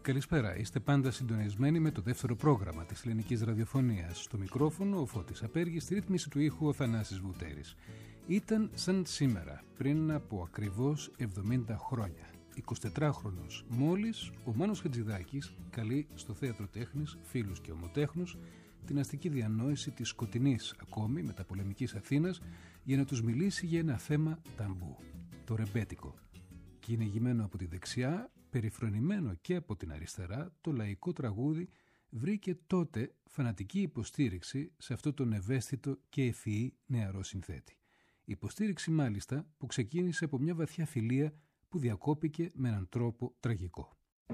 Καλησπέρα, είστε πάντα συντονισμένοι με το δεύτερο πρόγραμμα της ελληνικής ραδιοφωνίας. Στο μικρόφωνο ο Φώτης Απέργης, στη ρύθμιση του ήχου ο Θανάσης Βουτέρης. Ήταν σαν σήμερα, πριν από ακριβώς 70 χρόνια. 24χρονος μόλις, ο Μάνος Χατζηδάκης καλεί στο Θέατρο Τέχνης φίλους και ομοτέχνους την αστική διανόηση της σκοτεινής ακόμη μεταπολεμικής Αθήνας για να τους μιλήσει για ένα θέμα ταμπού, το ρεμπέτικο. Κυνηγημένο από τη δεξιά, περιφρονημένο και από την αριστερά, το λαϊκό τραγούδι βρήκε τότε φανατική υποστήριξη σε αυτό τον ευαίσθητο και ευφυή νεαρό συνθέτη. Υποστήριξη μάλιστα που ξεκίνησε από μια βαθιά φιλία που διακόπηκε με έναν τρόπο τραγικό.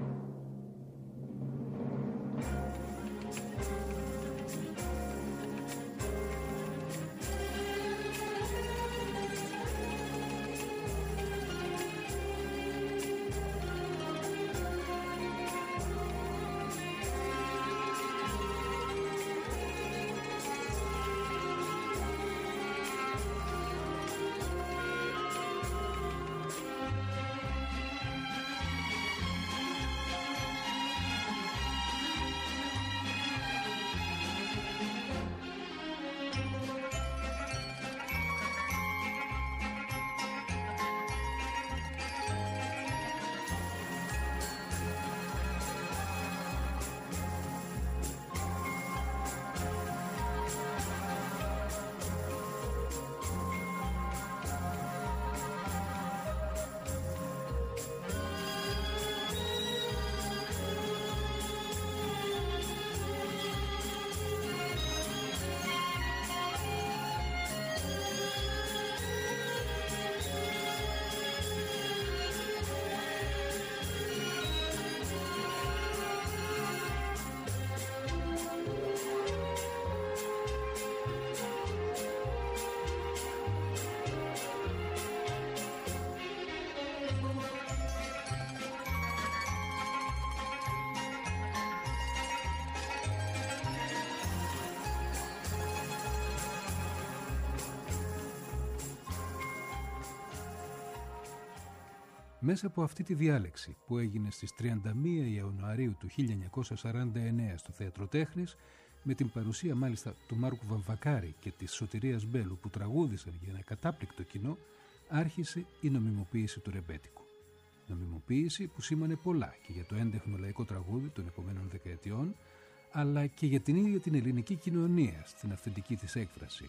Μέσα από αυτή τη διάλεξη που έγινε στις 31 Ιανουαρίου του 1949 στο Θέατρο Τέχνης, με την παρουσία μάλιστα του Μάρκου Βαμβακάρη και της Σωτηρίας Μπέλου που τραγούδησαν για ένα κατάπληκτο κοινό, άρχισε η νομιμοποίηση του ρεμπέτικου. Νομιμοποίηση που σήμανε πολλά και για το έντεχνο λαϊκό τραγούδι των επομένων δεκαετιών, αλλά και για την ίδια την ελληνική κοινωνία στην αυθεντική της έκφραση.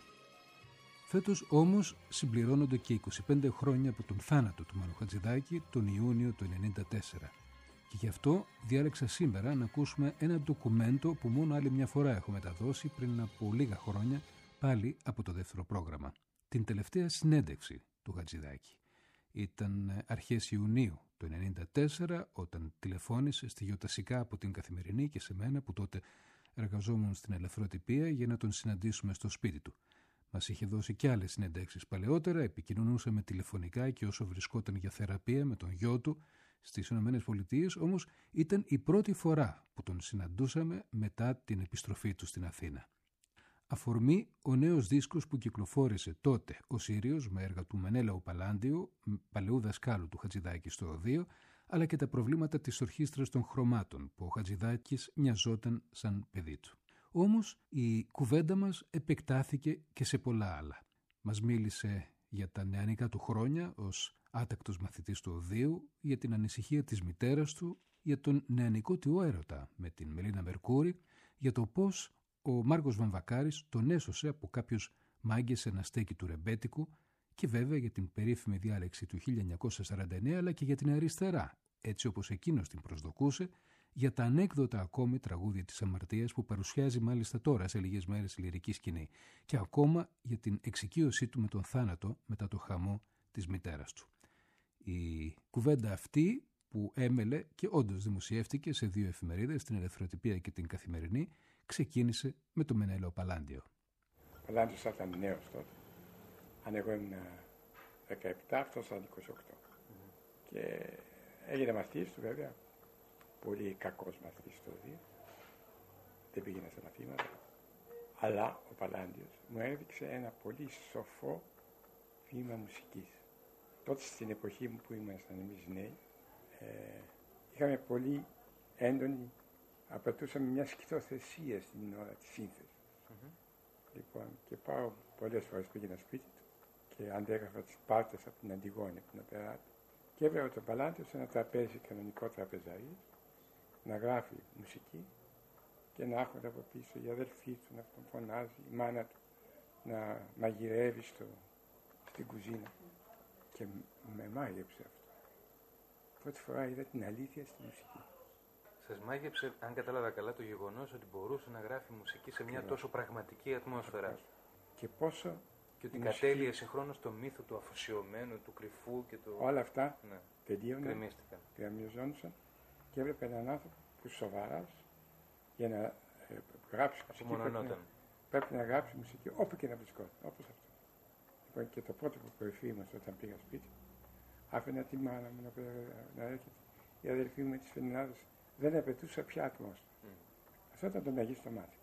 Φέτος όμως συμπληρώνονται και 25 χρόνια από τον θάνατο του Μάνου Χατζηδάκη τον Ιούνιο του 1994. Και γι' αυτό διάλεξα σήμερα να ακούσουμε ένα ντοκουμέντο που μόνο άλλη μια φορά έχω μεταδώσει πριν από λίγα χρόνια, πάλι από το δεύτερο πρόγραμμα. Την τελευταία συνέντευξη του Χατζηδάκη. Ήταν αρχές Ιουνίου του 1994 όταν τηλεφώνησε στη Γιοτασικά από την Καθημερινή και σε μένα που τότε εργαζόμουν στην Ελευθεροτυπία για να τον συναντήσουμε στο σπίτι του. Μας είχε δώσει και άλλες συνεντεύξεις παλαιότερα, επικοινωνούσαμε τηλεφωνικά και όσο βρισκόταν για θεραπεία με τον γιο του στις ΗΠΑ, όμως ήταν η πρώτη φορά που τον συναντούσαμε μετά την επιστροφή του στην Αθήνα. Αφορμή ο νέος δίσκος που κυκλοφόρησε τότε ο Σύριος με έργα του Μενέλαου Παλάντιου, παλαιού δασκάλου του Χατζηδάκη στο Οδείο, αλλά και τα προβλήματα της ορχήστρας των χρωμάτων που ο Χατζηδάκης μοιαζόταν σαν παιδί του. Όμως η κουβέντα μας επεκτάθηκε και σε πολλά άλλα. Μας μίλησε για τα νεανικά του χρόνια ως άτακτος μαθητής του Οδείου, για την ανησυχία της μητέρας του, για τον νεανικό του έρωτα με την Μελίνα Μερκούρη, για το πώς ο Μάρκος Βαμβακάρης τον έσωσε από κάποιους μάγκες σε ένα στέκι του ρεμπέτικου και βέβαια για την περίφημη διάλεξη του 1949 αλλά και για την αριστερά, έτσι όπως εκείνος την προσδοκούσε, για τα ανέκδοτα ακόμη τραγούδια της αμαρτίας που παρουσιάζει μάλιστα τώρα σε λίγες μέρες στη λυρική σκηνή και ακόμα για την εξοικείωσή του με τον θάνατο μετά το χαμό της μητέρας του. Η κουβέντα αυτή που έμελε και όντως δημοσιεύτηκε σε δύο εφημερίδες, την Ελευθεροτυπία και την Καθημερινή, ξεκίνησε με το Μενέλαο Παλάντιο. Ο Παλάντιος ήταν νέος τότε. Αν εγώ ήμουν 17, αυτός ήταν 28. Και έγινε μαθητής του βέβαια. Πολύ κακός μαθητής στο Οδείο. Δεν πήγαινα σε μαθήματα. Αλλά ο Παλάντιος μου έδειξε ένα πολύ σοφό βήμα μουσικής. Τότε στην εποχή μου που ήμασταν εμείς νέοι, είχαμε πολύ έντονη, απαιτούσαμε μια σκηνοθεσία στην ώρα της σύνθεσης. Λοιπόν, και πάω πολλές φορές, πήγαινα σπίτι του και αντέγραφα τις πάρτες από την Αντιγόνη, από την οπεράτη, και έβλεπα τον Παλάντιο σε ένα τραπέζι, κανονικό τραπεζαρί, να γράφει μουσική και να έρχονται από πίσω η αδελφή του να τον φωνάζει, η μάνα του να μαγειρεύει στην κουζίνα. Και με μάγεψε αυτό. Πρώτη φορά είδα την αλήθεια στη μουσική. Σας μάγεψε, αν κατάλαβα καλά, το γεγονός ότι μπορούσε να γράφει μουσική σε μια τόσο πραγματική ατμόσφαιρα. Και πόσο. Και ότι κατέλειε συγχρόνως το μύθο του αφοσιωμένου, του κρυφού και του. Όλα αυτά ναι. τελείωναν, γκρεμιζόντουσαν και έβλεπε έναν άνθρωπο που σοβαρά για να γράψει μουσική. Πρέπει να γράψει μουσική όπου και να βρισκόταν, όπως αυτό. Λοιπόν, και το πρώτο που προηφήμασε όταν πήγα σπίτι, άφηνα τη μάνα μου να έρχεται. Η αδελφή μου με τις φενινάδες δεν απαιτούσε πια ατμόσφαιρα. Αυτό ήταν το μεγίστο μάθημα.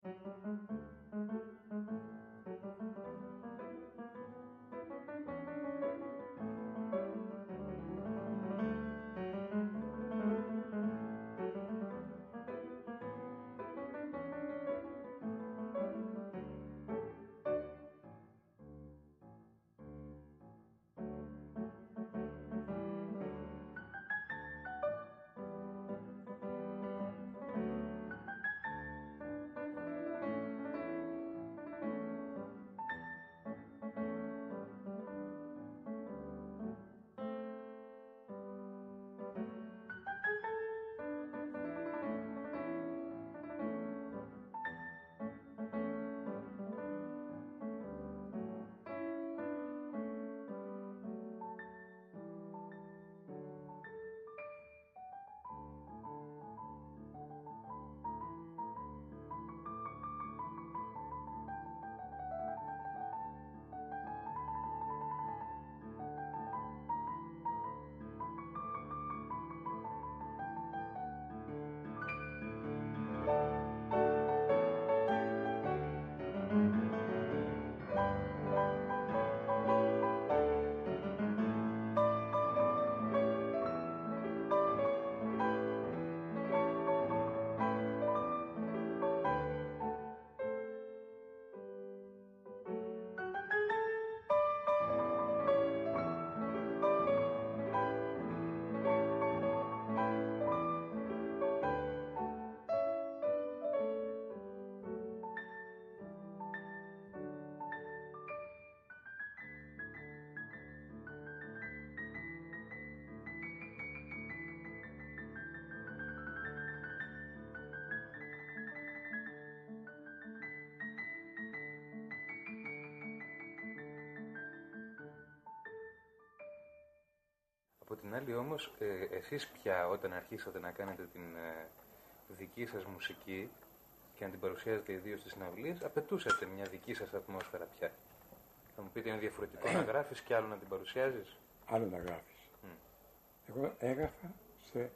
Από την άλλη όμως, εσείς πια όταν αρχίσατε να κάνετε την δική σας μουσική και να την παρουσιάζετε ιδίως στις συναυλίες, απαιτούσατε μια δική σας ατμόσφαιρα πια. Θα μου πείτε, είναι διαφορετικό να γράφεις και άλλο να την παρουσιάζεις? Άλλο να γράφεις. Εγώ έγραφα σε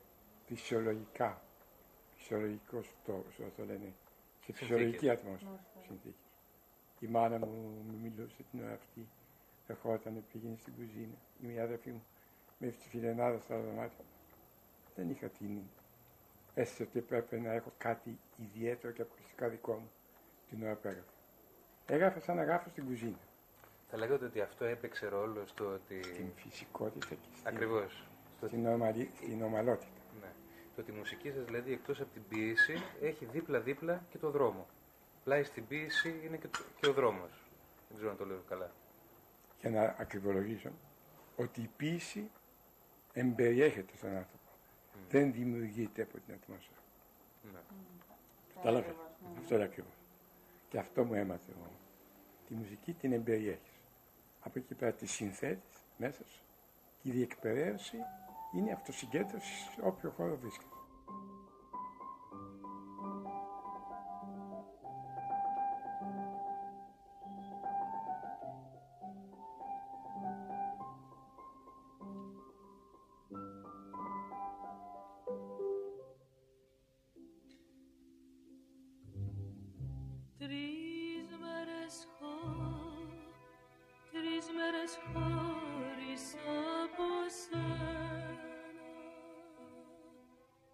φυσιολογικό το λένε, σε φυσιολογική ατμόσφαιρα, συνθήκες. Η μάνα μου μιλούσε την ώρα αυτή, ερχόταν, πήγαινε στην κουζίνα, η μια αδερφή μου με τη φιλενάδα στα δωμάτια. Δεν είχα την αίσθηση ότι πρέπει να έχω κάτι ιδιαίτερο και αποκλειστικά δικό μου την ώρα που έγραφα. Έγραφα σαν να γράφω στην κουζίνα. Θα λέγατε ότι αυτό έπαιξε ρόλο στο ότι... Στην φυσικότητα και ακριβώς. Στην ομαλότητα. Ναι. Το ότι η μουσική σας, δηλαδή, εκτός από την ποίηση, έχει δίπλα-δίπλα και το δρόμο. Πλάι στην ποίηση είναι και ο δρόμος. Δεν ξέρω αν το λέω καλά. Για να ακριβολογήσω, ότι η ποίηση εμπεριέχεται στον άνθρωπο. Δεν δημιουργείται από την ατμόσφαιρα. Ναι. Κατάλαβε. Αυτό είναι ακριβώς. Και αυτό μου έμαθε εγώ. Τη μουσική την εμπεριέχεις. Από εκεί πέρα τη συνθέτεις μέσα σου. Και η διεκπαιρέωση είναι αυτοσυγκέντρωση σε όποιο χώρο βρίσκεται. Τρεις μέρες χωρίς από σένα,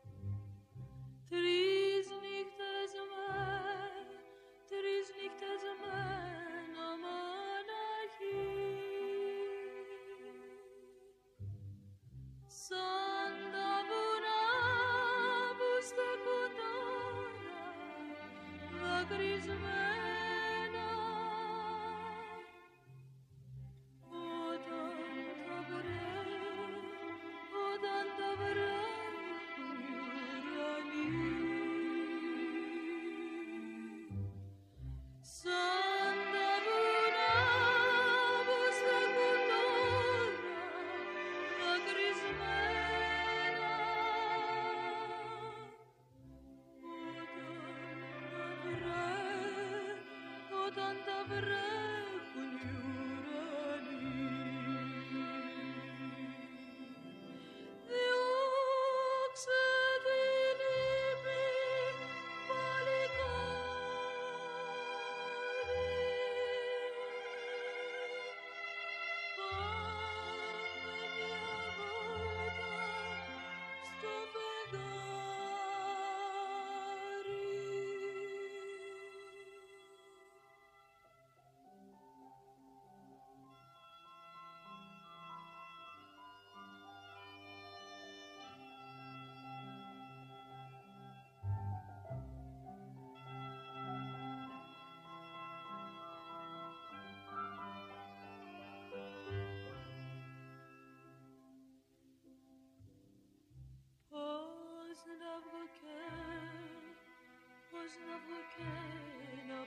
Πώς να βγω και να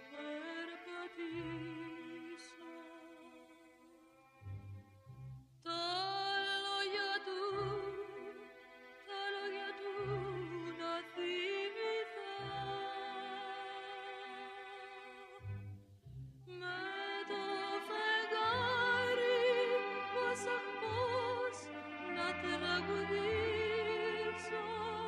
περπατήσω. Τα λόγια του να θυμηθώ. Με το φεγγάρι πώς να τραγουδήσω.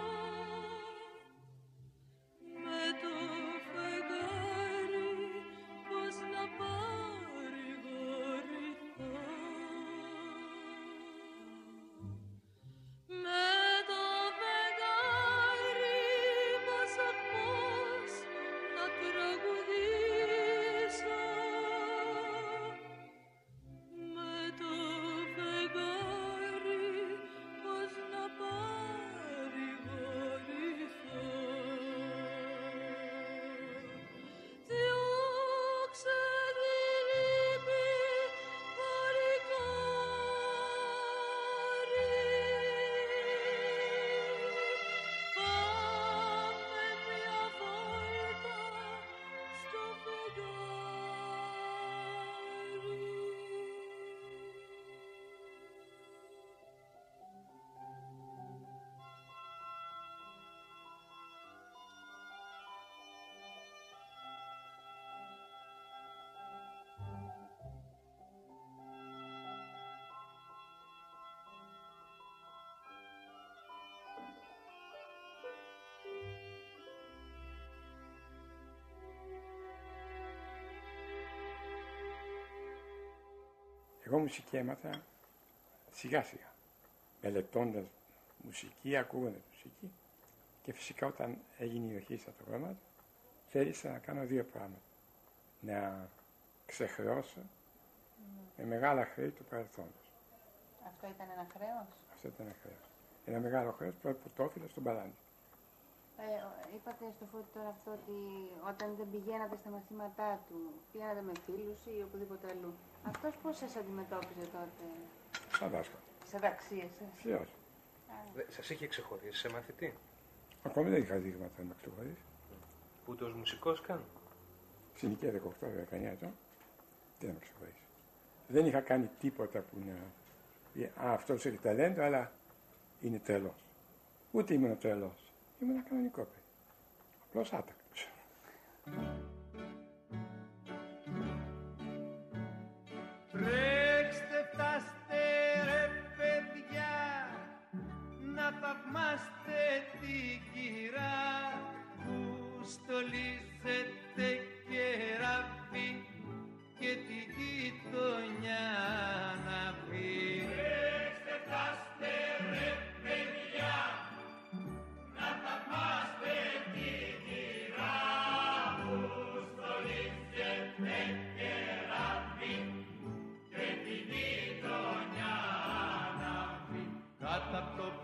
Εγώ μουσική έμαθα σιγά σιγά, μελετώντας μουσική, ακούγοντας μουσική, και φυσικά όταν έγινε η ορχήστρα το γράμμα, θέλησα να κάνω δύο πράγματα. Να ξεχρεώσω με μεγάλα χρέη του παρελθόντος. Αυτό ήταν ένα χρέος? Αυτό ήταν ένα χρέος. Ένα μεγάλο χρέος που το όφιλα στον Παλάνη. Είπατε στο Φώτη τώρα αυτό ότι όταν δεν πηγαίνατε στα μαθήματά του, πηγαίνατε με φίλους ή οπουδήποτε αλλού. Αυτός πώς σας αντιμετώπιζε τότε? Σαν δάσκαλο. Σαν ταξίες σας? Φυσικά. Σας είχε ξεχωρίσει σε μαθητή? Ακόμη δεν είχα δείγματα να με ξεχωρίσει. Ούτε ως μουσικός καν? Στην ηλικία 18-19 ετών δεν με ξεχωρίσει. Δεν είχα κάνει τίποτα που να... αυτός έχει ταλέντο, αλλά είναι τρελός. Ούτε ήμουν τρελός. Ήμουν ένα κανονικό παιδί. Απλώς άτακτος. Τρέξτε, φτάστε ρε παιδιά, να θαυμάστε την κυρά που στολίζεται κεράφι και τη γειτονιά να πει. Τρέξτε, φτάστε ρε παιδιά, να θαυμάστε την κυρά που στολίζεται κεράφι και τη γειτονιά να πει. Κάτω απ' το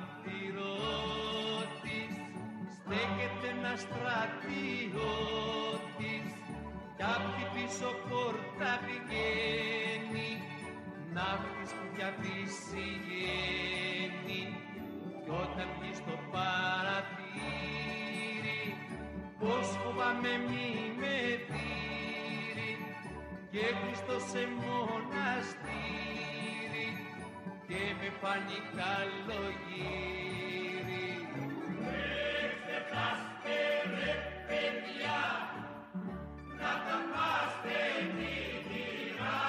παράθυρο της στέκεται ένα στρατιώτης απ' την πίσω πόρτα πηγαίνει, ναύτης που διαφυσιγαίνει. Κι όταν βγει στο παραθύρι, πως φοβάμαι μη με δείρει, και Χριστός σε μοναστήρι και με φάνει καλογύρι. Εξετάστε ρε παιδιά, να τα πάστε νυχτηρά,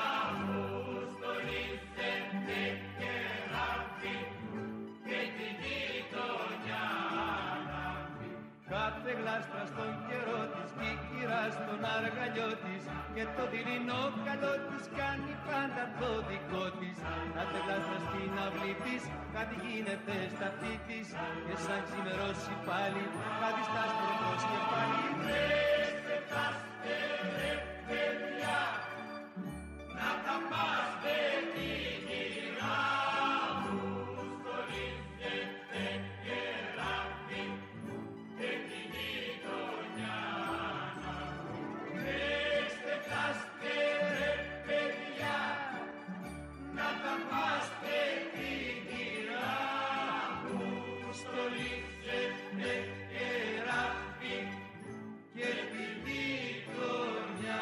αποστολίζετε κεράφι και τη γειτονιά ανάβει. Κάθε γλάστρα στον καιρό της κι η κυρά στον αργαλιό της, και το δειλινό καλό της κάνει πάντα το δικό της. Κάθε γλάστρα στην αυλή της κάτι γίνεται στα αυτή της, και σαν ξημερώσει πάλι κάτι στα στροφός και πάλι. Βρέστε τα στερε παιδιά, να τα πάστε τη γυρά μου, στολίζετε κεράφι και τη γειτονιά να βρει. Βρέστε τα στερε παιδιά, να τα πάστε τη γυρά μου, στολίζετε κεράφι και τη γειτονιά.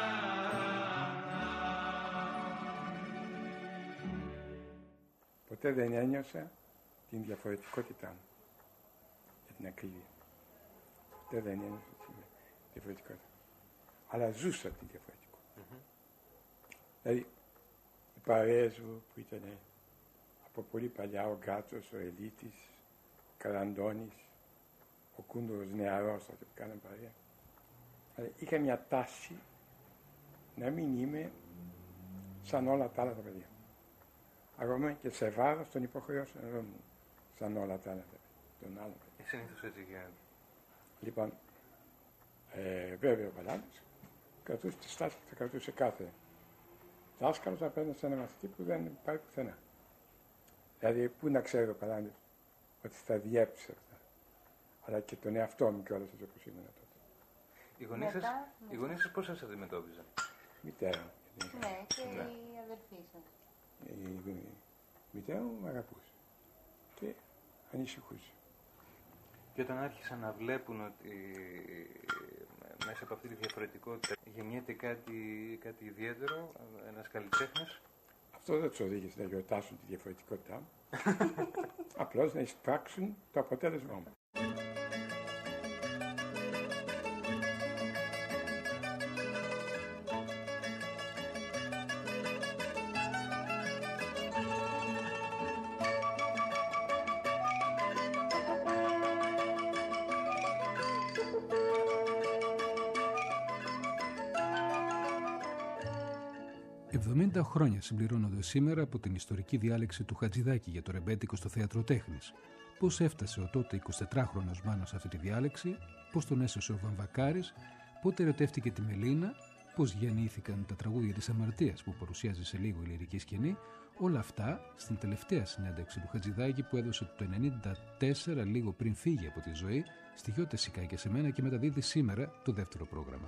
Ποτέ δεν ένιωσα την διαφορετικότητά μου, για την ακρίβεια. Ποτέ δεν ένιωσα την διαφορετικότητα. Αλλά ζούσα την διαφορετικότητα. Δηλαδή, οι παρέες μου που ήταν από πολύ παλιά, ο Γκάτσος, ο Ελίτης, ο Καραντώνης, ο Κούντουρος νεαρός, τότε που κάναμε παρέα. Δηλαδή, είχα μια τάση να μην είμαι σαν όλα τα άλλα τα παιδιά. Ακόμα και σε βάρος των υποχρεώσεων δεν ήμουν σαν όλα τα άλλα τα παιδιά, των άλλων παιδιών. Συνήθως έτσι γίνεται. Λοιπόν, βέβαια ο Παλάνης κρατούσε τη στάση που θα κρατούσε κάθε δάσκαλος απέναντι σε ένα μαθητή που δεν υπάρχει πουθενά. Δηλαδή, πού να ξέρει ο Παλάνης ότι θα διέψει αυτά. Αλλά και τον εαυτό μου κιόλας όπως ήμουν τότε. Οι γονείς σας πώς σας αντιμετώπιζαν? Η μητέρα μου. Ναι, και η αδερφή σας. Η μητέρα μου με αγαπούσε και ανησυχούσε. Και όταν άρχισαν να βλέπουν ότι μέσα από αυτή τη διαφορετικότητα γεννιέται κάτι ιδιαίτερο, ένας καλλιτέχνης. Αυτό δεν τους οδήγησε να γιορτάσουν τη διαφορετικότητά μου. Απλώς να εισπράξουν το αποτέλεσμά μου. χρόνια συμπληρώνονται σήμερα από την ιστορική διάλεξη του Χατζηδάκη για το ρεμπέτικο στο Θέατρο Τέχνης. Πώς έφτασε ο τότε 24χρονος Μάνος σε αυτή τη διάλεξη, πώς τον έσωσε ο Βαμβακάρης, πότε ερωτεύτηκε τη Μελίνα, πώς γεννήθηκαν τα τραγούδια της Αμαρτίας που παρουσιάζει σε λίγο η λυρική σκηνή, όλα αυτά στην τελευταία συνέντευξη του Χατζηδάκη που έδωσε το 1994, λίγο πριν φύγει από τη ζωή, στη Γιώτε Σικά και σε μένα, και μεταδίδει σήμερα το δεύτερο πρόγραμμα.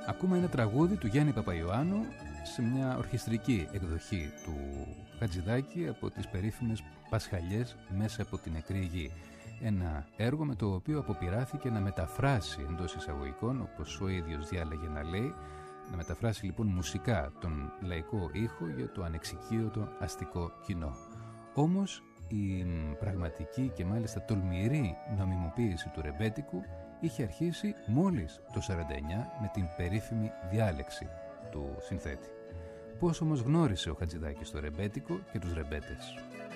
Ακούμε ένα τραγούδι του Γιάννη Παπαϊωάννου σε μια ορχιστρική εκδοχή του Χατζηδάκη από τις περίφημες Πασχαλιές μέσα από την νεκρή γη. Ένα έργο με το οποίο αποπειράθηκε να μεταφράσει εντός εισαγωγικών, όπως ο ίδιος διάλεγε να λέει, να μεταφράσει λοιπόν μουσικά τον λαϊκό ήχο για το ανεξοικείωτο αστικό κοινό. Όμως η πραγματική και μάλιστα τολμηρή νομιμοποίηση του ρεμπέτικου είχε αρχίσει μόλις το 49 με την περίφημη διάλεξη του συνθέτη. Πώς όμως γνώρισε ο Χατζηδάκης το ρεμπέτικο και τους ρεμπέτες?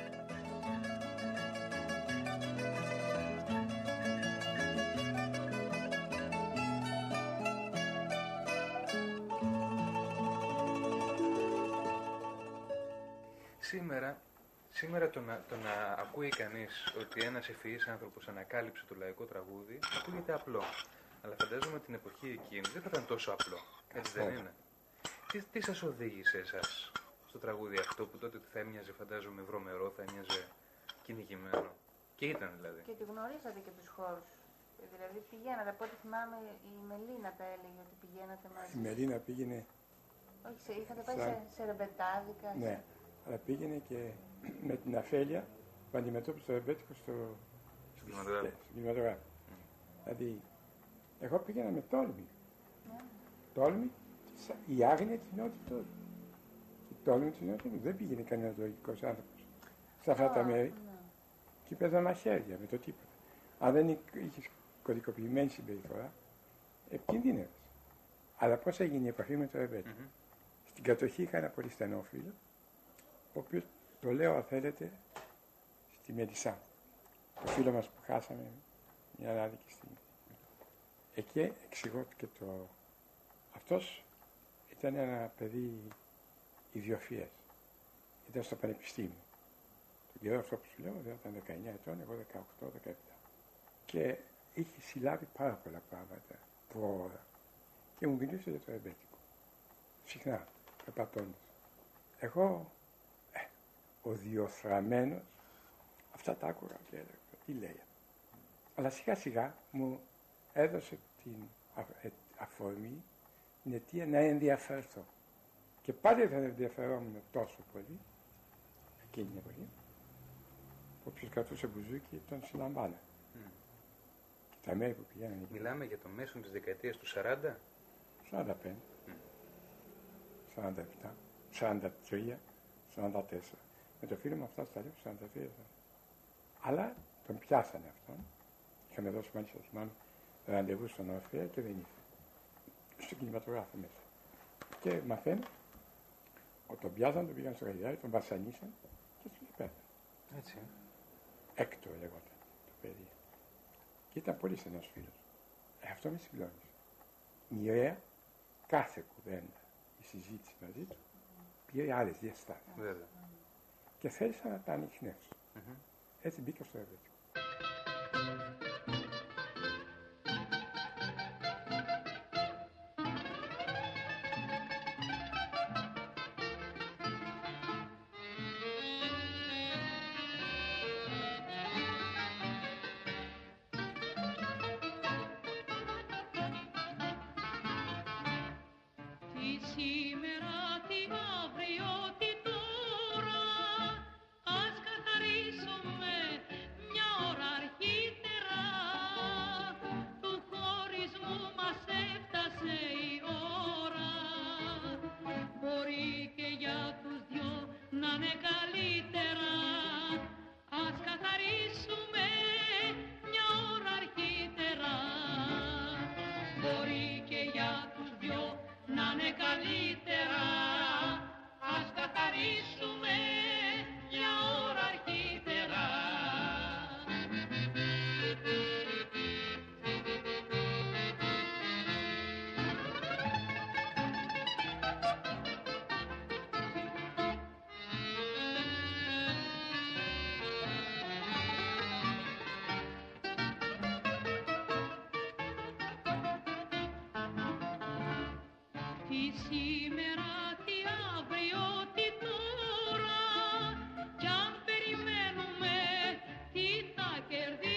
Σήμερα το να ακούει κανείς ότι ένας ευφυής άνθρωπος ανακάλυψε το λαϊκό τραγούδι ακούγεται απλό. Αλλά φαντάζομαι την εποχή εκείνη δεν θα ήταν τόσο απλό. Έτσι δεν είναι? Τι σας οδήγησε εσάς στο τραγούδι αυτό που τότε θα έμοιαζε, φαντάζομαι, βρωμερό, θα έμοιαζε κυνηγημένο? Και ήταν δηλαδή. Και τη γνωρίζατε και τους χώρους. Δηλαδή πηγαίνατε, από ό,τι θυμάμαι η Μελίνα τα έλεγε ότι πηγαίνατε μαζί. Η Μελίνα πήγαινε. Όχι, είχατε πάει σε ρεμπετάδικα. Ναι, αλλά πήγαινε και με την αφέλεια που αντιμετώπισε το ρεμπέτικο στο κινηματογράφο. Δηλαδή, εγώ πήγαινα με τόλμη. Τόλμη, η άγνοια της νεότητας. Η τόλμη της νεότητας. Δεν πήγαινε κανένας λογικός άνθρωπος σε αυτά τα μέρη. Και παίζανε μαχαίρια με το τίποτα. Αν δεν είχες κωδικοποιημένη συμπεριφορά, επικινδύνευες. Αλλά πώς έγινε η επαφή με το ρεμπέτικο? Στην κατοχή είχα ένα πολύ στενό φίλο, ο οποίος, το λέω αν θέλετε, στη Μελισσά. Το φίλο μας που χάσαμε μια άδικη στιγμή. Εκεί εξηγώ και το... Αυτός ήταν ένα παιδί ιδιοφυές. Ήταν στο πανεπιστήμιο. Τον καιρό αυτό που σου λέω, δεν ήταν 19 ετών, εγώ 18-17. Και είχε συλλάβει πάρα πολλά πράγματα προώρα. Και μου μιλούσε για το ρεμπέτικο. Συχνά, περπατώντας. Εγώ, ο διοθραμένος, αυτά τα άκουγα και έλεγα, τι λέει. Αλλά σιγά σιγά μου έδωσε την αφορμή, την αιτία να ενδιαφερθώ. Και πάλι δεν ενδιαφερόμουν τόσο πολύ, εκείνη την εποχή, όποιος κρατούσε μπουζούκι τον συλλαμβάνε. Και τα μέρη που πηγαίνανε. Μιλάμε για το μέσο της δεκαετίας του 40? 45, 47, 43, 44. Με το φίλο μου αυτά στα λέω 43. Αλλά τον πιάσανε αυτόν. Είχαμε δώσει μάλιστα, θυμάμαι, ραντεβού στον Ορφέα και δεν ήρθε. Στο κινηματογράφο μέσα. Και μαθαίνω ότι τον πιάσανε, τον πήγαν στο Γαϊδάρι, τον βασανίσαν και στον πέθανε. Έτσι. Έκτο λεγόταν το παιδί. Και ήταν πολύ στενός φίλος. Αυτό με συγκλώνησε. Μοιραία κάθε κουβέντα, η συζήτηση μαζί του πήρε άλλες διαστάσεις. Βέβαια. Και θέλησα να τα ανοιχνεύσω. Έτσι μπήκα στο ρεμπέτικο.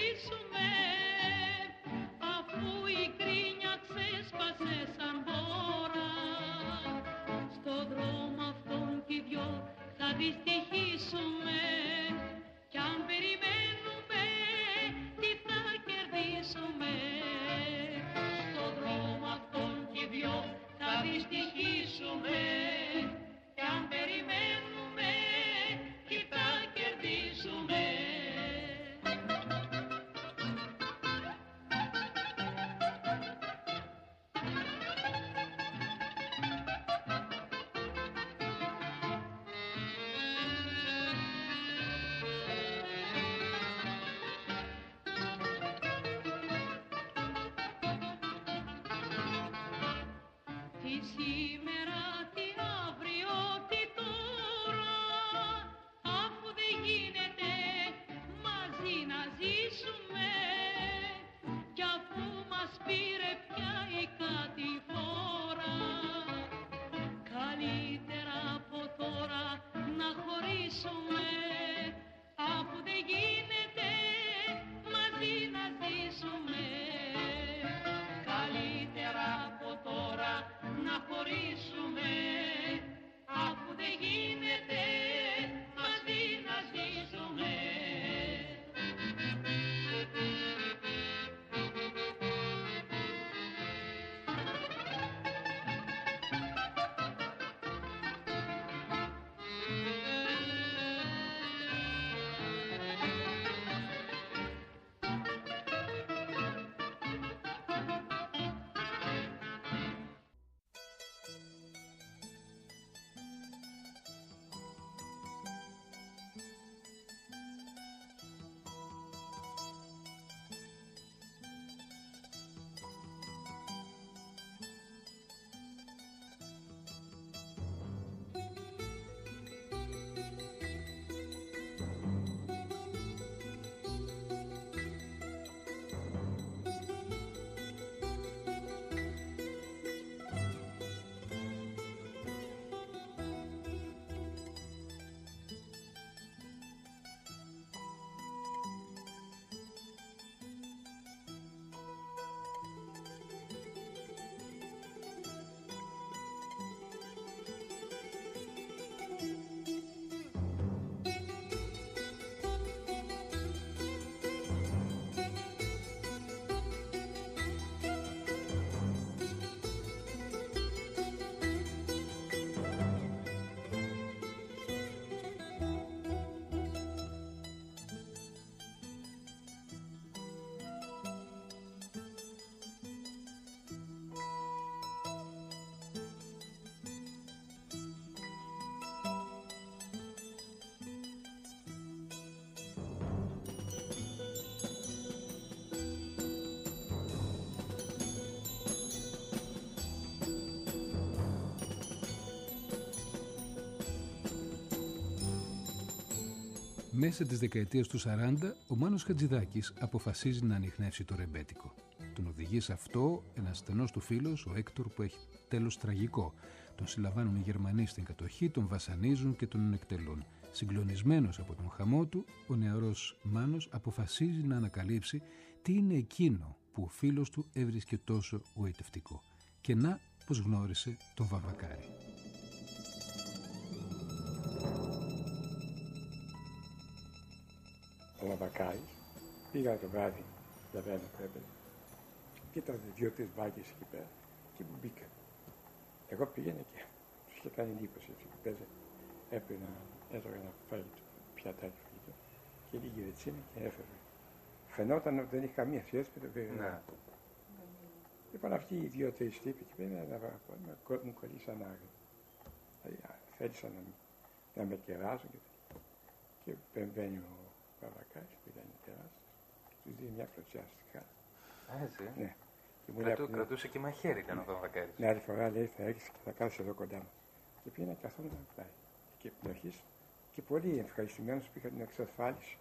Αφού η κρίνια ξέσπασε σαν δυστυχήσουμε κι αν περιμένουμε τι θα κερδίσουμε. Στο δρόμο αυτόν κι οι δυο θα δυστυχήσουμε κι αν περιμένουμε τι θα κερδίσουμε. Τι σήμερα, τι αύριο, τι τώρα, αφού δεν γίνεται μαζί να ζήσουμε κι αφού μας πήρε πια η κατηφόρα, καλύτερα από τώρα να χωρίσουμε, αφού δεν γίνεται μαζί να ζήσουμε. Καλύτερα από τώρα να χωρίσουμε, αφού δεν γίνεται μαζί να ζήσουμε. Μέσα της δεκαετίας του 40, ο Μάνος Χατζηδάκης αποφασίζει να ανιχνεύσει το ρεμπέτικο. Τον οδηγεί σε αυτό ένας στενός του φίλος, ο Έκτορ, που έχει τέλος τραγικό. Τον συλλαμβάνουν οι Γερμανοί στην κατοχή, τον βασανίζουν και τον εκτελούν. Συγκλονισμένος από τον χαμό του, ο νεαρός Μάνος αποφασίζει να ανακαλύψει τι είναι εκείνο που ο φίλος του έβρισκε τόσο γοητευτικό. Και να πως γνώρισε τον Βαμβακάρη. Ο Βαμβακάρης πήγα το βράδυ, λαβαίνω πρέπει, και ήταν 2-3 μπάκες εκεί πέρα και μου μπήκα. Εγώ πήγαινα και τους είχε κάνει εντύπωση έτσι που παίζε. Έπαιρνα, έτρωγα ένα φαγητό, πιατάκι φαγητό και λίγη ρετσίνα και έφερε. Φαινόταν ότι δεν είχε καμία σχέση με το βέβαια. Λοιπόν, αυτοί οι 2-3 τύποι εκεί πέρα μου κολλήσαν άγρια. Δηλαδή θέλησαν να με κεράσουν και μπαίνει ο Βαμβακάρης που ήταν τεράστιος και τους δίνει μια κλωτσιά στη χάρα. Έτσι. Ναι. Κρατούσε και μαχαίρι ήταν ο Βαμβακάρης. Μια άλλη φορά λέει θα έρθεις και θα κάθεσαι εδώ κοντά μας. Και πήγαινα καθόμουν πλάι. Και επιλογής και πολύ ευχαριστημένος πήγα την εξασφάλιση.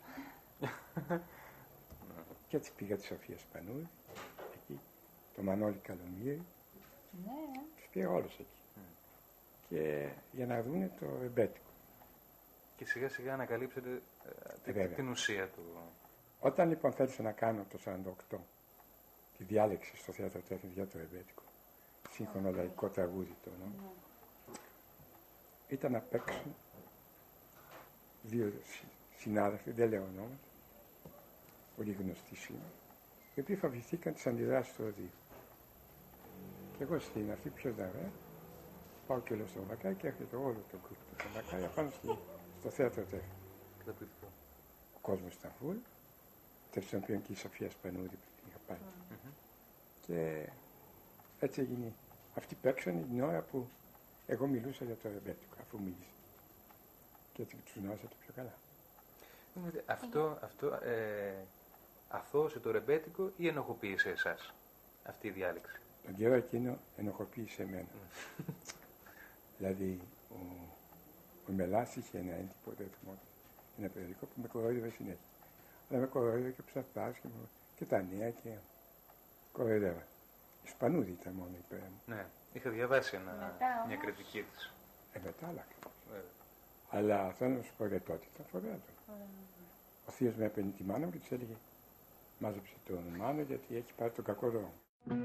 Και έτσι πήγα τη Σοφία Σπανούρη, εκεί, το Μανώλη Καλομύρη. Ναι. Τους πήγα όλους εκεί. Και για να δούνε το ρεμπέτικο. Και σιγά σιγά ανακαλύψετε την ουσία του. Όταν λοιπόν θέλησα να κάνω το 1948 τη διάλεξη στο Θέατρο Τέχνης για το ρεμπέτικο, σύγχρονο λαϊκό τραγούδι το όνομα, ήταν να παίξουν δύο συνάδελφοι, δεν λέω ονόματα, πολύ γνωστοί σήμερα, οι οποίοι φοβηθήκαν τις αντιδράσεις του οδείου. Και εγώ στην αυτή ποιος να βρει, πάω και λέω στον Βακάρη και έρχεται όλο το γκρουπ του Βακάρη απάνω στο θέατρο τέχνη. Ο κόσμος ήταν φουλ, μεταξύ των οποίων και η Σοφία Σπανούδη που την είχα πάρει. Και έτσι έγινε. Αυτοί παίξανε την ώρα που εγώ μιλούσα για το ρεμπέτικο, αφού μίλησα. Και έτσι τους γνώρισα το πιο καλά. Αυτό αθώωσε το ρεμπέτικο ή ενοχοποίησε εσάς αυτή η διάλεξη? Τον καιρό εκείνο ενοχοποίησε εμένα. Δηλαδή, ο Μελάς είχε ένα έντυπο, δεν θυμόταν, ένα περιοδικό που με κοροϊδεύε συνέχεια. Αλλά με κοροϊδεύε και ψαθάς και τα νέα και κοροϊδεύα. Η Σπανούδη ήταν μόνο υπέρ μου. Ναι, είχα διαβάσει μια κριτική της. Μετά άλλαξε. Αλλά θέλω να σου πω για τότε ήταν φοβερό. Ο θείος με έπαιρνε τη μάνα μου και της έλεγε μάζεψε τον Μάνο γιατί έχει πάρει τον κακό δρόμο.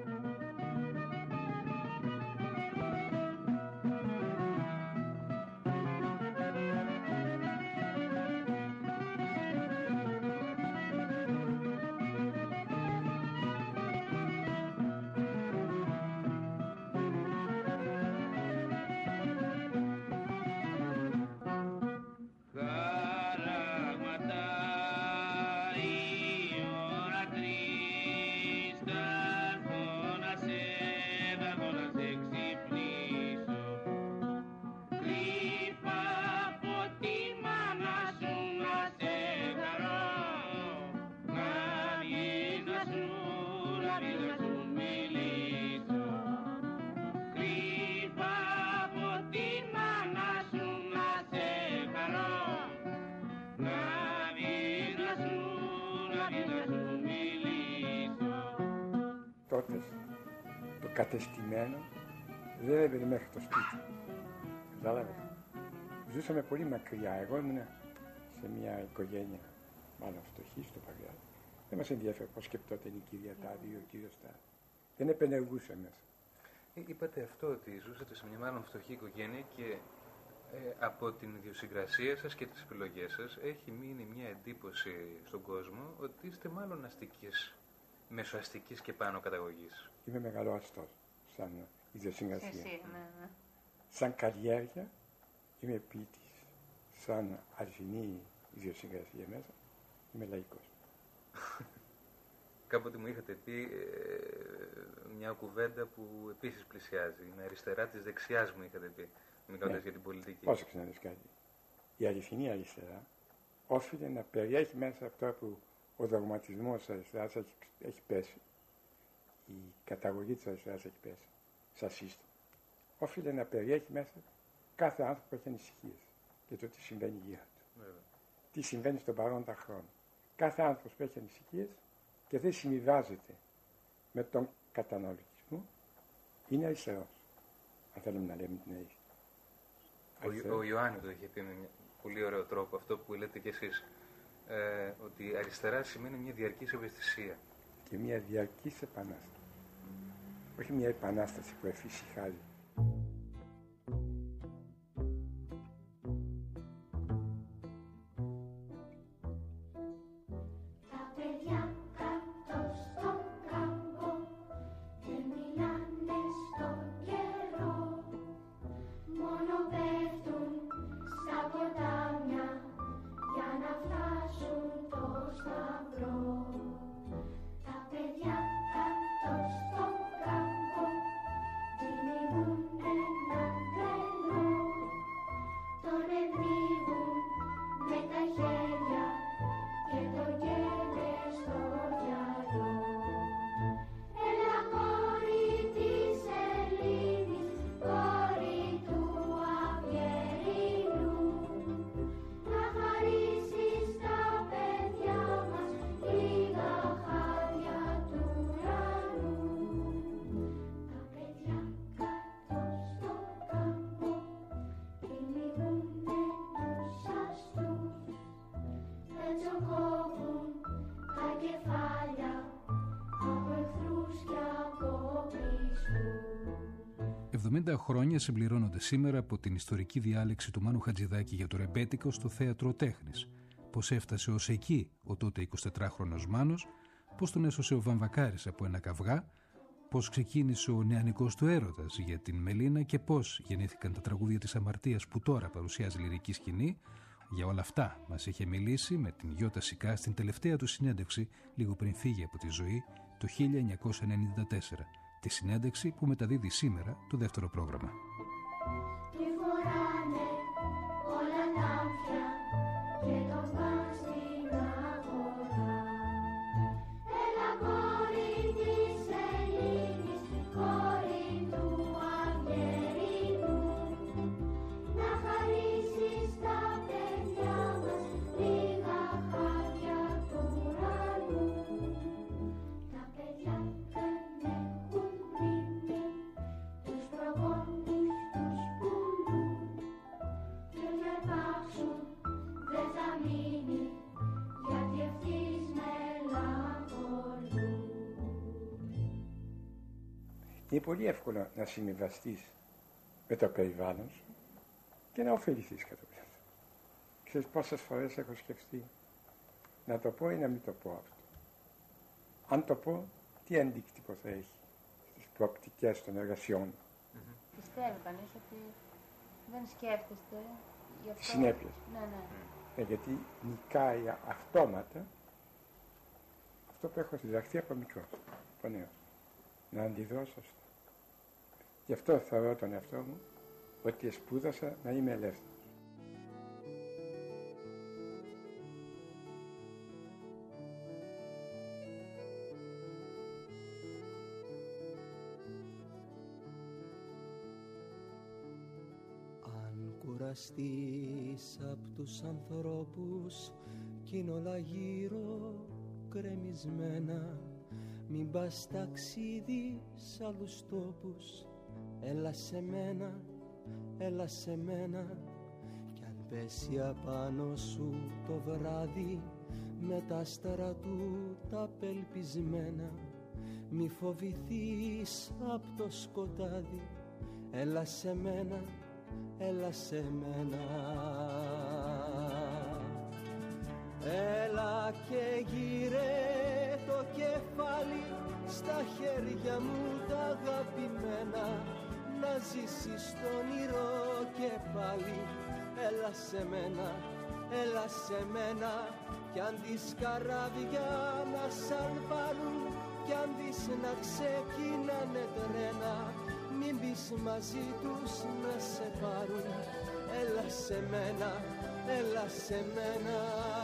Τότε το κατεστημένο δεν έβαινε μέχρι το σπίτι. Κατάλαβες. Ζούσαμε πολύ μακριά. Εγώ ήμουν σε μια οικογένεια, μάλλον φτωχή στο Παγκράτη. Δεν μας ενδιαφέρει πώς σκεπτόταν η κυρία Τάδη ή ο κύριος Τάδη. Δεν επενεργούσε μέσα. Είπατε αυτό ότι ζούσατε σε μια μάλλον φτωχή οικογένεια και από την ιδιοσυγκρασία σας και τις επιλογές σας έχει μείνει μια εντύπωση στον κόσμο ότι είστε μάλλον αστικής, μεσοαστικής και πάνω καταγωγής. Είμαι μεγαλοαστός σαν ιδιοσυγκρασία. Ναι. Σαν καλλιέργεια είμαι ποιητής. Σαν αληθινή ιδιοσυγκρασία μέσα είμαι λαϊκός. Κάποτε μου είχατε πει μια κουβέντα που επίσης πλησιάζει. Είναι αριστερά της δεξιάς μου είχατε πει, μιλώντας για την πολιτική. Πρόσεξε να δεις κάτι. Η αληθινή αριστερά όφιλε να περιέχει μέσα αυτό που ο δογματισμός της αριστεράς έχει πέσει. Η καταγωγή της αριστεράς έχει πέσει. Σαν σύστημα. Όφιλε να περιέχει μέσα κάθε άνθρωπο που έχει ανησυχίες για το τι συμβαίνει γύρω του. Τι συμβαίνει στον παρόντα χρόνο. Κάθε άνθρωπος που έχει ανησυχίες και δεν συμβιβάζεται με τον καταναλωτισμό είναι αριστερός. Αν θέλουμε να λέμε την αλήθεια. Ο Ιωάννη το είχε πει με πολύ ωραίο τρόπο αυτό που λέτε κι εσείς. Ότι αριστερά σημαίνει μια διαρκής ευαισθησία. Και μια διαρκής επανάσταση. Όχι μια επανάσταση που εφησυχάζει. Τα παιδιά κάτω στον κάμπο κυνηγούνε 70 χρόνια συμπληρώνονται σήμερα από την ιστορική διάλεξη του Μάνου Χατζηδάκη για το ρεμπέτικο στο Θέατρο Τέχνης. Πώς έφτασε ως εκεί ο τότε 24χρονος Μάνος, πώς τον έσωσε ο Βαμβακάρης από ένα καυγά, πώς ξεκίνησε ο νεανικός του έρωτας για την Μελίνα και πώς γεννήθηκαν τα τραγούδια της αμαρτίας που τώρα παρουσιάζει λυρική σκηνή. Για όλα αυτά μας είχε μιλήσει με την Γιώτα Σικά στην τελευταία του συνέντευξη λίγο πριν φύγει από τη ζωή το 1994. Τη συνέντευξη που μεταδίδει σήμερα το δεύτερο πρόγραμμα. Είναι πολύ εύκολο να συμβιβαστείς με το περιβάλλον σου και να ωφεληθείς κατά πίσω. Ξέρεις πόσες φορές έχω σκεφτεί να το πω ή να μην το πω αυτό. Αν το πω, τι αντίκτυπο θα έχει στις προοπτικές των εργασιών. Πιστεύω κανείς ότι δεν σκέφτεστε γι' αυτό. Τις συνέπειες. Ναι. Γιατί νικάει αυτόματα αυτό που έχω διδαχθεί από μικρός, από νέος. Να αντιδρώ σωστά. Γι' αυτό θεωρώ τον εαυτό μου ότι σπούδασα να είμαι ελεύθερος. Αν κουραστείς απ' τους ανθρώπους κι είναι όλα γύρω κρεμισμένα, μην πας ταξίδι σ' άλλους τόπους. Έλα σε μένα, έλα σε μένα. Κι αν πέσει απάνω σου το βράδυ με τα άστερα του τα απελπισμένα, μη φοβηθείς απ' το σκοτάδι. Έλα σε μένα, έλα σε μένα. Έλα και γύρε το κεφάλι στα χέρια μου τα αγαπημένα, να ζήσεις το όνειρο και πάλι. Έλα σε μένα, έλα σε μένα. Κι αν τις καράβια να σαλπάρουν κι αν τις να ξεκινάνε τρένα, μην πεις μαζί τους να σε πάρουν. Έλα σε μένα, έλα σε μένα.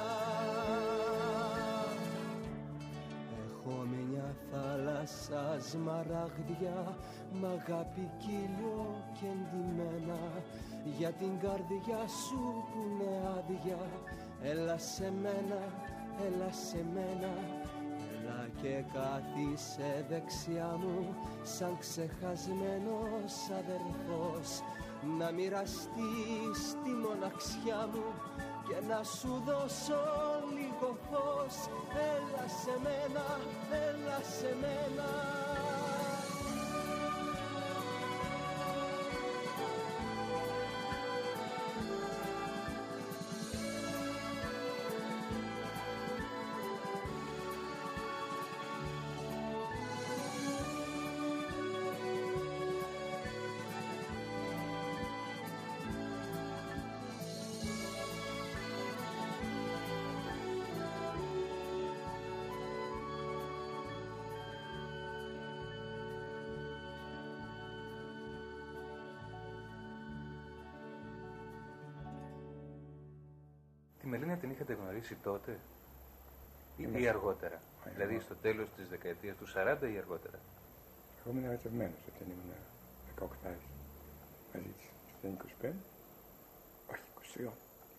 Έχω μια θάλασσα σμαραγδιά μ' αγάπη κύλιο και εντυμένα, για την καρδιά σου που είναι άδεια. Έλα σε μένα, έλα σε μένα. Έλα και κάθισε δεξιά μου σαν ξεχασμένος αδερφός, να μοιραστείς τη μοναξιά μου και να σου δώσω λίγο φως. Έλα σε μένα, έλα σε μένα. Τη Μελίνα την είχατε γνωρίσει τότε ή αργότερα? Δηλαδή στο τέλος της δεκαετίας του 40 ή αργότερα? Εγώ ήμουν ερωτευμένος όταν ήμουν 18 μαζί της. Ήταν 25, όχι 23.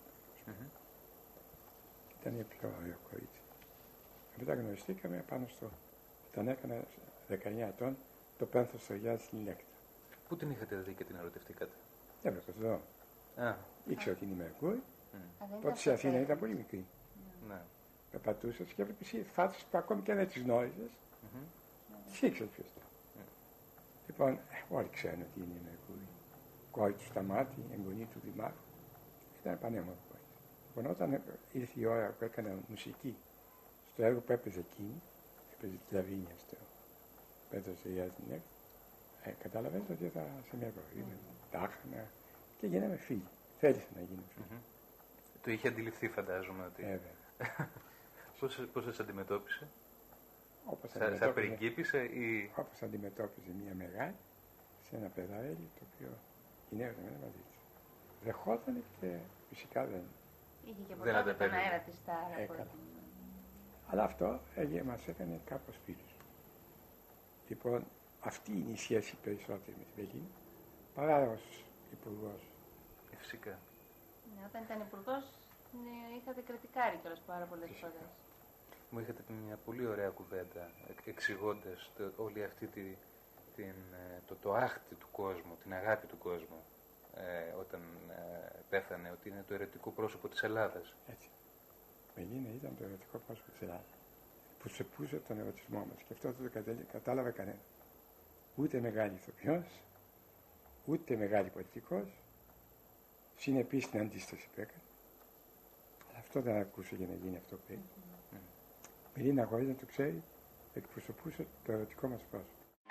Ήταν η πιο ωραίο κορίτσι. Μετά γνωριστήκαμε πάνω στο... Όταν έκανα 19 ετών το πένθος στο Γιάννη στην Ηλέκτρα. Πού την είχατε δει και την ερωτευτήκατε? Έβλεπα εδώ. Ήξερα ότι είναι η Μερκούρη. Τότε σε Αθήνα ήταν πολύ μικρή. Ναι. Περπατούσες και έβλεπες φάτσες που ακόμη και δεν τις γνώριζες. Τις ήξερες ποιος ήταν. Και Λοιπόν, όλοι ξέρουν ότι είναι η Μερκούρη. Κόρη του Σταμάτη, εγγονή του Δημάρχου. Ήταν πανέμορφο. Λοιπόν, όταν ήρθε η ώρα που έκανα μουσική στο έργο που έπαιζε εκείνη, έπαιζε τη Λαβίνια στο Πέτρο Σεριάς Νιέκ, κατάλαβες ότι θα σε μια κοροϊδία. Τάχανα και γίναμε φίλοι. Θέλησα να γίνουμε φίλοι. Το είχε αντιληφθεί, φαντάζομαι. Ότι... Πώς σας αντιμετώπισε? Σας πριγκίπισε ή... Όπως αντιμετώπιζε μια μεγάλη σε ένα παιδάρελι το οποίο γυναίκα με μαζί της. Δεχόταν και φυσικά δεν... Είχε και ποτέ τον αέρα της τάρα. Αλλά αυτό μας έκανε κάπως φίλους. Λοιπόν, αυτή είναι η σχέση περισσότερη με την Βελίνα, παρά ως υπουργός. Φυσικά. Ναι, όταν ήταν υπουργός, είχατε κριτικάρει κιόλας πάρα πολλές φορές. Μου είχατε πει μια πολύ ωραία κουβέντα, εξηγώντας όλη αυτή το άχτη του κόσμου, την αγάπη του κόσμου, όταν πέθανε, ότι είναι το ερετικό πρόσωπο της Ελλάδας. Έτσι. Βελίνα ήταν το ερετικό πρόσωπο της Ελλάδας, που σεπούσε τον ερωτισμό μας, και αυτό δεν το κατάλαβε κανένα. Ούτε μεγάλη ηθοποιός, ούτε μεγάλη πολιτικός, συνεπής στην αντίσταση που έκανε. Αλλά αυτό δεν ακούσε για να γίνει αυτό που έγινε. Βελίνα, χωρίς να το ξέρει, εκπροσωπούσε το ερωτικό μας πρόσωπο.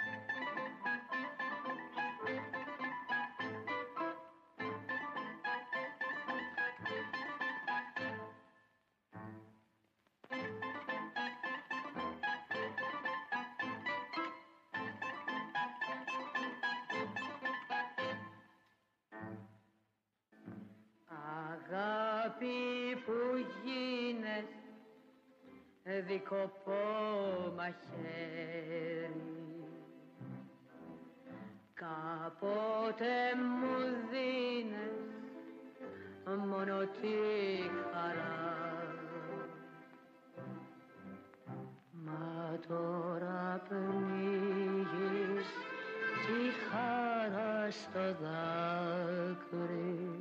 Αγάπη που γίνες δικοπό μαχαίρι, κάποτε μου δίνες μόνο τη χαρά, μα τώρα πνίγεις τη χαρά στο δάκρυ.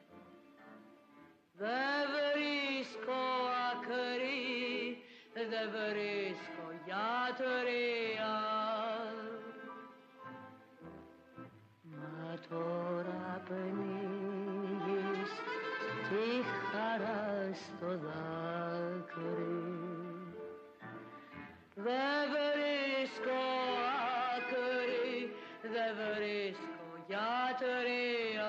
Δεν βρίσκω άκρη, δεν βρίσκω γιατρία, μα τώρα πνίγεις τη χαρά στο δάκρυ. Δεν βρίσκω άκρη, δεν βρίσκω γιατρία.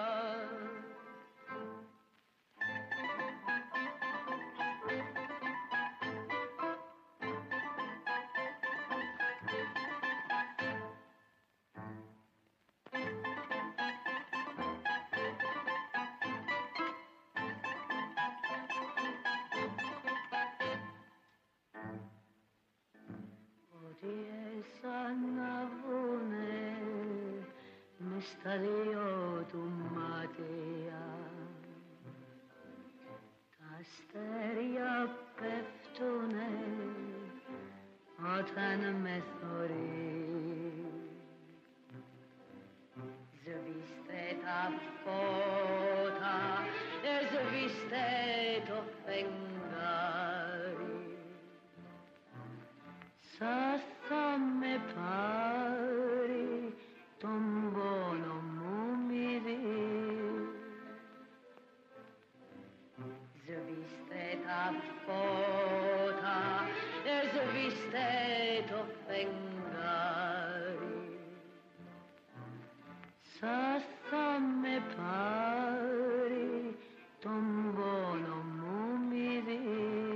Στα δύο του μάτια τα αστέρια πέφτουνε όταν με θωρεί. Σβήστε τα φώτα, σβήστε το φεγγάρι, σαν θα με πάρει τον πόνο μου μυρί. Σβήστε τα φώτα, σβήστε το φεγγάρι, σαν θα με πάρει τον πόνο μου μυρί.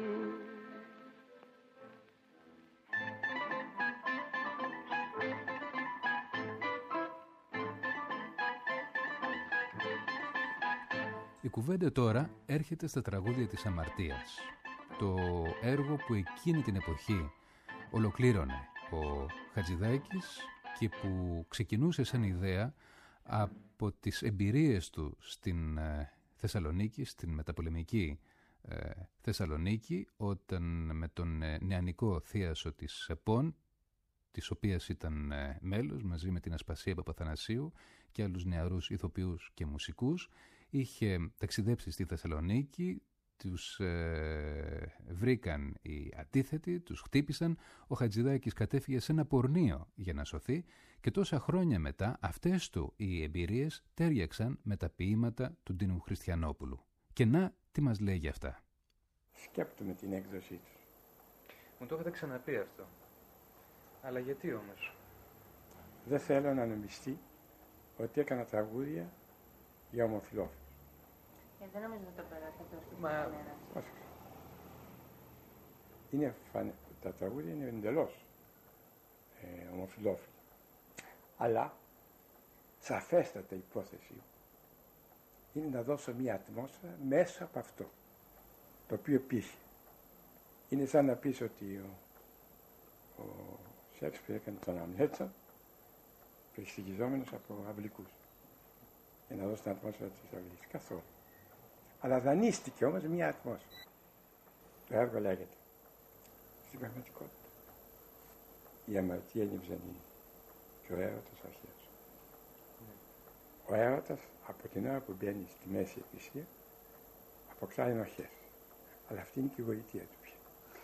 Η κουβέντα τώρα έρχεται στα τραγούδια της Αμαρτίας, το έργο που εκείνη την εποχή ολοκλήρωνε ο Χατζηδάκης και που ξεκινούσε σαν ιδέα από τις εμπειρίες του στην Θεσσαλονίκη, στην μεταπολεμική Θεσσαλονίκη, όταν με τον νεανικό θίασο της ΕΠΟΝ, της οποίας ήταν μέλος μαζί με την Ασπασία Παπαθανασίου και άλλους νεαρούς ηθοποιούς και μουσικούς, είχε ταξιδέψει στη Θεσσαλονίκη, τους βρήκαν οι αντίθετοι, τους χτύπησαν, ο Χατζηδάκης κατέφυγε σε ένα πορνείο για να σωθεί και τόσα χρόνια μετά αυτές του οι εμπειρίες τέριαξαν με τα ποίηματα του Ντίνου Χριστιανόπουλου. Και να, τι μας λέει για αυτά. Σκέπτομαι την έκδοσή του. Μου το έχετε ξαναπεί αυτό. Αλλά γιατί όμως? Δεν θέλω να νομιστεί ότι έκανα τραγούδια για ομοφυλόφιλους. Δεν νομίζω ότι το περάσει αυτό στο κανένα. Τα τραγούδια είναι εντελώς ομοφυλόφιλοι. Αλλά σαφέστατα η υπόθεση είναι να δώσω μια ατμόσφαιρα μέσα από αυτό το οποίο πήχε. Είναι σαν να πεις ότι ο Σέξπιρ έκανε τον Αμλέτσα περιστοιχιζόμενος από αυλικούς για να δώσει την ατμόσφαιρα της αυλής. Καθόλου. Αλλά δανείστηκε όμως μια ατμόσφαιρα. Το έργο λέγεται στην πραγματικότητα η αμαρτία είναι ψανή και ο έρωτας αρχαίος. Ο έρωτας από την ώρα που μπαίνει στη Μέση Εκκλησία αποκτά ενοχές. Αλλά αυτή είναι και η γοητεία του πια.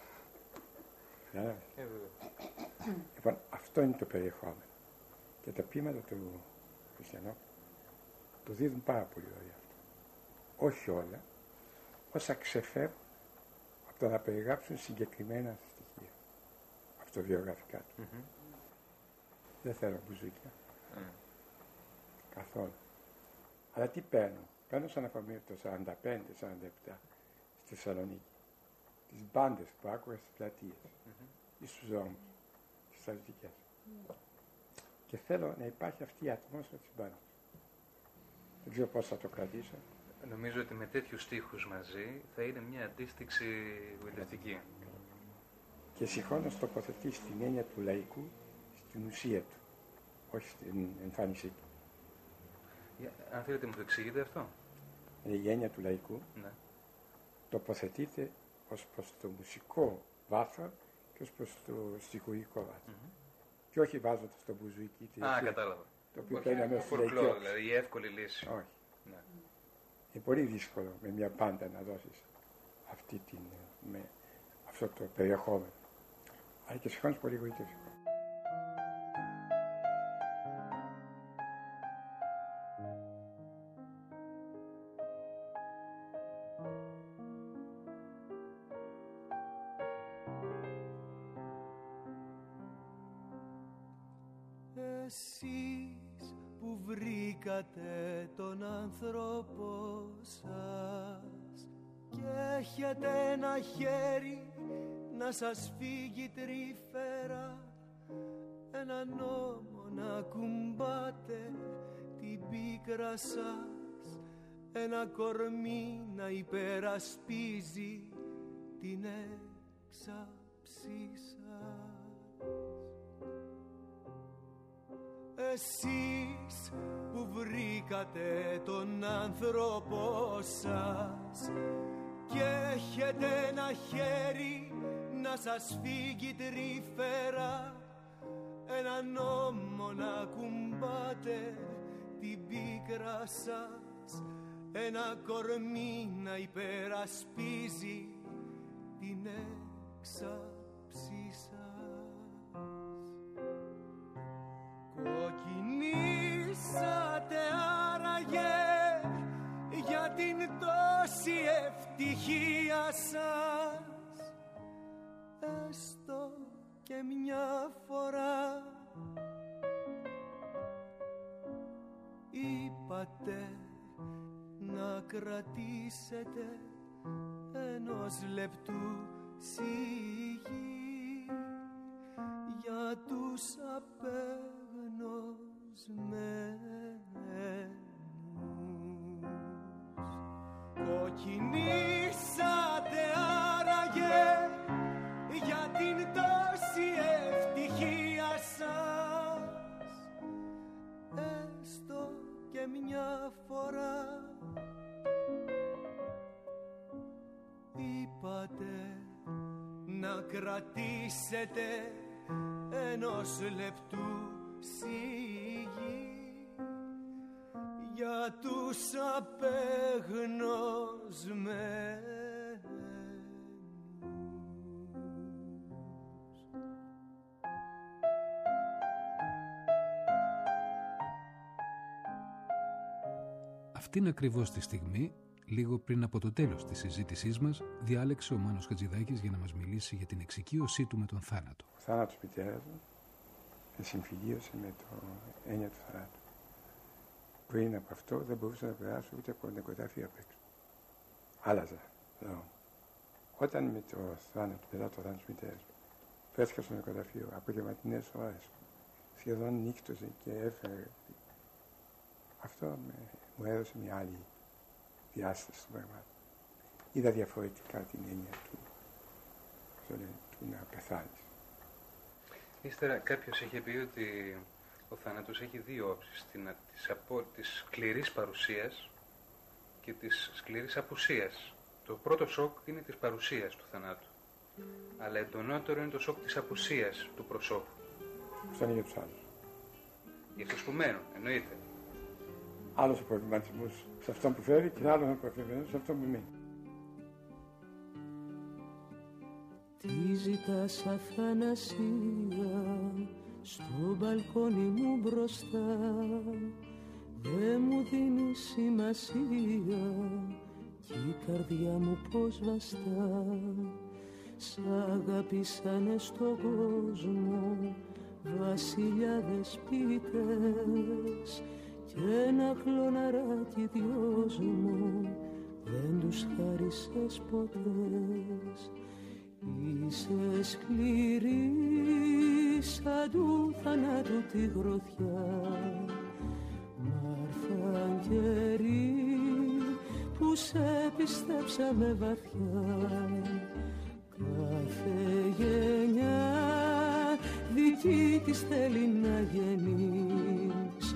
Λοιπόν, αυτό είναι το περιεχόμενο. Και τα ποίηματα του Χριστιανόπουλου το δίδουν πάρα πολύ ωραία αυτό. Όχι όλα, όσα ξεφεύγουν από το να περιγράψουν συγκεκριμένα στοιχεία αυτοβιογραφικά του. Δεν θέλω μπουζούκια. Καθόλου. Αλλά τι παίρνω? Παίρνω σαν αφορμή το 45-47 στη Θεσσαλονίκη. Τις μπάντες που άκουγα στις πλατείες ή στους δρόμους, στις στρατιωτικές. Και θέλω να υπάρχει αυτή η ατμόσφαιρα της μπάντας. Δεν ξέρω πώς θα το κρατήσω. Νομίζω ότι με τέτοιους στίχους μαζί θα είναι μια αντίστοιξη γοητευτική. Και συγχρόνως τοποθετεί την έννοια του λαϊκού στην ουσία του, όχι στην εμφάνισή του. Αν θέλετε μου το εξηγείτε αυτό. Η έννοια του λαϊκού τοποθετείται ως προς το μουσικό βάθρο και ως προς το στιχουργικό βάθρο. Και όχι βάζοντας το μπουζουίκι. Κατάλαβα. Το οποίο παίρνει αμέσως στη λαϊκή. Δηλαδή η εύκολη λύση. Όχι. Ναι. Είναι πολύ δύσκολο με μια μπάντα να δώσεις αυτό το περιεχόμενο. Αλλά και συγχρόνως πολύ γοητευτικό. Εσείς που βρήκατε τον άνθρωπο σας και έχετε ένα χέρι να σας φύγει τρυφερά, έναν νόμο να κουμπάτε την πίκρα σας, ένα κορμί να υπερασπίζει την έξαψή σας. Εσείς που βρήκατε τον άνθρωπο σας και έχετε ένα χέρι να σας φύγει τρυφερά, ένα νόμο να κουμπάτε την πίκρα σας, ένα κορμί να υπερασπίζει την έξαψή σας. Κοκκινήσατε άραγε για την τόση ευτυχία σας, έστω και μια φορά. Είπατε να κρατήσετε ενός λεπτού σιγή για τους απεγνωσμένους. Κοκκινήσατε άραγε για την τόση ευτυχία σας, έστω και μια φορά. Είπατε να κρατήσετε ενός λεπτού σιγή για τους απεγνωσμένους. Αυτήν ακριβώς τη στιγμή, λίγο πριν από το τέλος της συζήτησής μας, διάλεξε ο Μάνος Χατζηδάκης για να μας μιλήσει για την εξοικείωσή του με τον θάνατο. Ο θάνατος της μητέρας μου με συμφιλίωσε με το έννοια του θανάτου. Πριν από αυτό δεν μπορούσα να περάσω ούτε από νοικοτάφιο απ' έξω. Άλλαζα. Όταν με το θάνατο, μετά το θάνατο της μητέρας μου, βρέθηκα στο νοικοταφείο απογευματινές ώρες, σχεδόν νύχτωσε και έφερε. Αυτό μου έδωσε μια άλλη διάσταση στο πράγμα. Είδα διαφορετικά την έννοια του να πεθάνεις. Ύστερα κάποιος είχε πει ότι ο θάνατος έχει δύο όψεις, της σκληρής παρουσίας και της σκληρής απουσίας. Το πρώτο σοκ είναι της παρουσίας του θανάτου, αλλά εντονότερο είναι το σοκ της απουσίας του προσώπου. Αυτό είναι για τους άλλους. Για τους που μένουν, εννοείται. Άλλος ο προβληματισμός σε αυτόν που φεύγει και άλλος ο προβληματισμός σε αυτόν που μένει. Τι ζητάς αθανασία στο μπαλκόνι μου μπροστά, δε μου δίνει σημασία κι η καρδιά μου πως βαστά. Σ' αγάπησανε στον κόσμο βασιλιάδες ποιητές κι ένα κλωναράκι δυος μου δεν τους χάρισες ποτέ. Είσαι σκληρή σαν του θανάτου τη γροθιά, μ' καιροί που σε πιστέψαμε βαθιά. Κάθε γενιά δική της θέλει να γεννείς,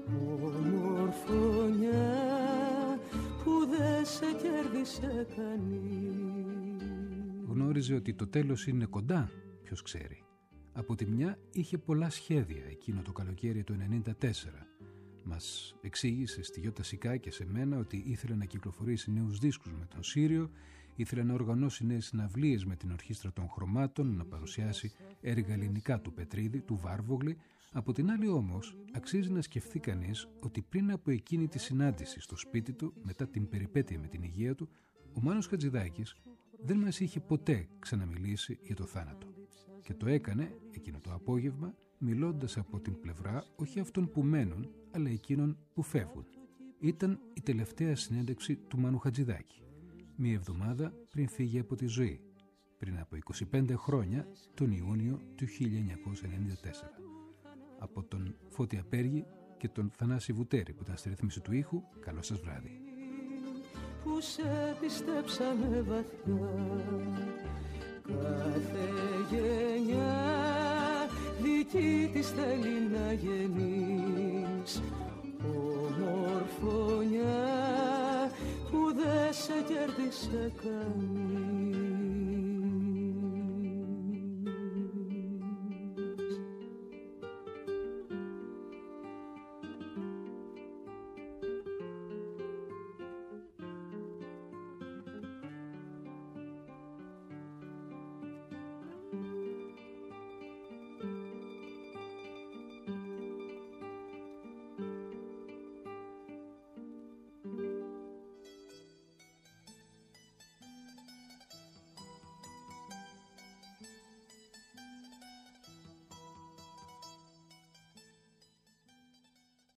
ομορφωνιά που δεν σε κέρδισε κανείς. Γνώριζε ότι το τέλος είναι κοντά, ποιος ξέρει. Από τη μια είχε πολλά σχέδια εκείνο το καλοκαίρι του 1994. Μας εξήγησε στη Γιώτα Σικά και σε μένα ότι ήθελε να κυκλοφορήσει νέους δίσκους με τον Σύριο, ήθελε να οργανώσει νέες συναυλίες με την Ορχήστρα των Χρωμάτων, να παρουσιάσει έργα ελληνικά του Πετρίδη, του Βάρβογλη. Από την άλλη όμως, αξίζει να σκεφτεί κανείς ότι πριν από εκείνη τη συνάντηση στο σπίτι του, μετά την περιπέτεια με την υγεία του, ο Μάνος Χατζηδάκης δεν μας είχε ποτέ ξαναμιλήσει για το θάνατο. Και το έκανε εκείνο το απόγευμα, μιλώντας από την πλευρά όχι αυτών που μένουν, αλλά εκείνων που φεύγουν. Ήταν η τελευταία συνέντευξη του Μάνου Χατζηδάκη, μία εβδομάδα πριν φύγει από τη ζωή, πριν από 25 χρόνια, τον Ιούνιο του 1994. Από τον Φώτη Απέργη και τον Θανάση Βουτέρη που ήταν στη ρύθμιση του ήχου, καλό σας βράδυ. Που σε πιστέψαμε βαθιά, κάθε γενιά δική της θέλει να γεννείς, ομορφωνιά που δεν σε κέρδισε κανείς.